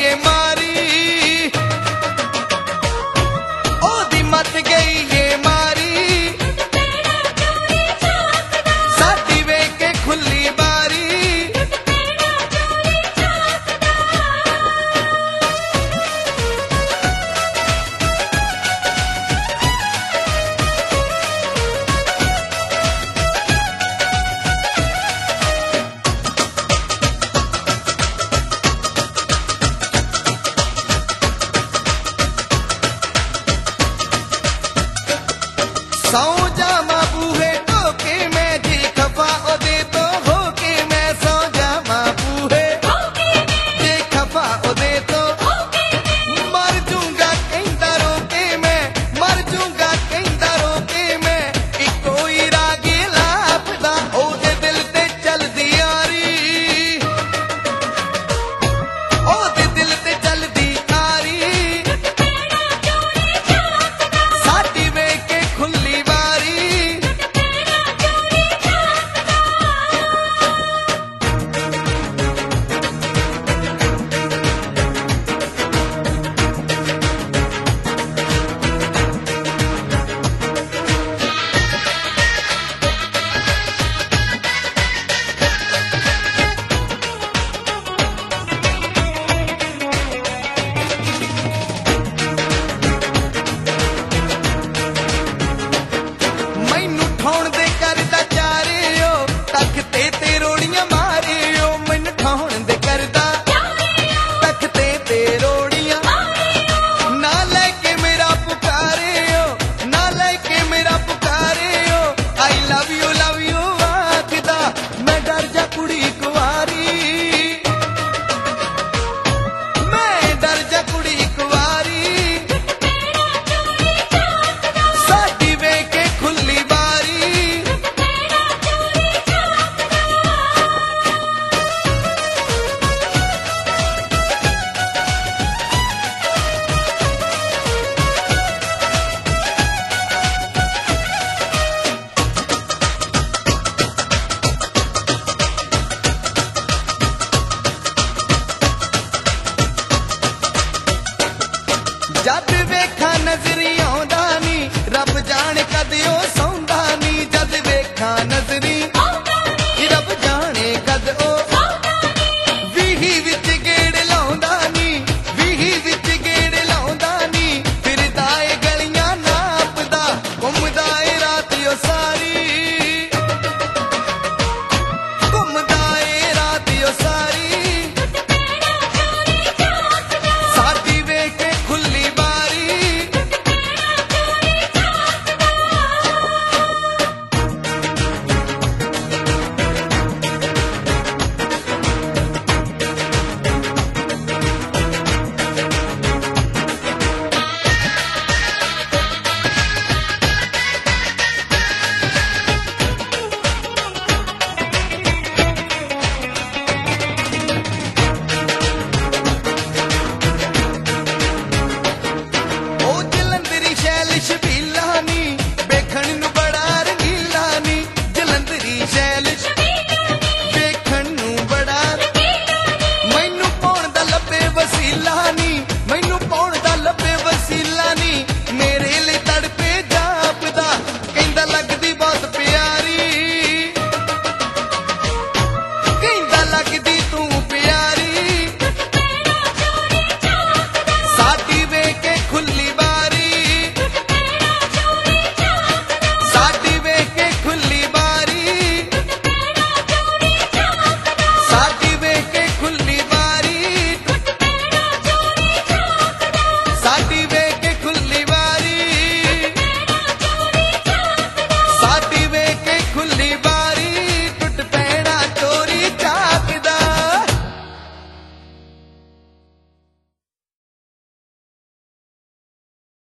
ਏ ਮਾਰੀ, ਉਹਦੀ ਮੱਤ ਗਈ ਏ ਮਾਰੀ, ਸਾਡੀ ਵੇਖ ਕੇ ਖੁੱਲੀ ਬਾਰੀ। ਸੌ ਜਾਵਾਂ ਬੂਹੇ ਢੋਕੇ ਮੈਂ ਜੀ ਖਫਾ ਉਹਦੇ ਤੋਂ ਹੋ ਕੇ, ਮੈਂ ਸੌ ਜਾਵਾਂ ਬੂਹੇ ਜੇ ਖਫਾ ਉਹਦੇ ਤੋਂ, ਮਰ ਜੂੰਗਾ ਕਹਿੰਦਾ ਰੋ ਕੇ ਮੈਂ, ਮਰ ਜੂੰਗਾ ਕਹਿੰਦਾ ਰੋ ਕੇ ਮੈਂ, ਇੱਕੋ ਹੀ ਰਾਗ ਲਾਪਦਾ ਉਹਦੇ ਦਿਲ ਤੇ ਚੱਲਦੀ ਯਾਰੀ, ਉਹਦੇ ਦਿਲ ਤੇ ਚੱਲਦੀ ਯਾਰੀ, ਸਾਡੀ ਵੇਖ ਕੇ ਖੁੱਲੀ ਬਾਰੀ। ਮੈਨੂੰ ਠਾਉਣ ਦੇ ਕਰਦਾ ਚਾਰਿਓ, ਤਖਤੇ ਤੇ ਰੋੜੀਆਂ ਮਾਰਿਓ, ਮੈਨੂੰ ਠਾਉਣ ਦੇ ਕਰਦਾ ਤਖਤੇ ਤੇ ਰੋੜੀਆਂ, ਨਾ ਲੈ ਕੇ ਮੇਰਾ ਪੁਕਾਰਿਓ, ਨਾ ਲੈ ਕੇ ਮੇਰਾ ਪੁਕਾਰਿਓ, ਆਈ ਲਵ ਯੂ ਆਖਦਾ ਮੈਂ ਡਰ ਜਾ ਕੁੜੀ ਕੁਵਾਰੀ, ਮੈਂ ਡਰ ਜਾ ਕੁੜੀ ਕੁਵਾਰੀ, ਸਾਡੀ ਵੇਖ ਕੇ ਖੁੱਲੀ ਬਾਰੀ। ਜਦ ਵੇਖਾਂ ਨਜ਼ਰੀ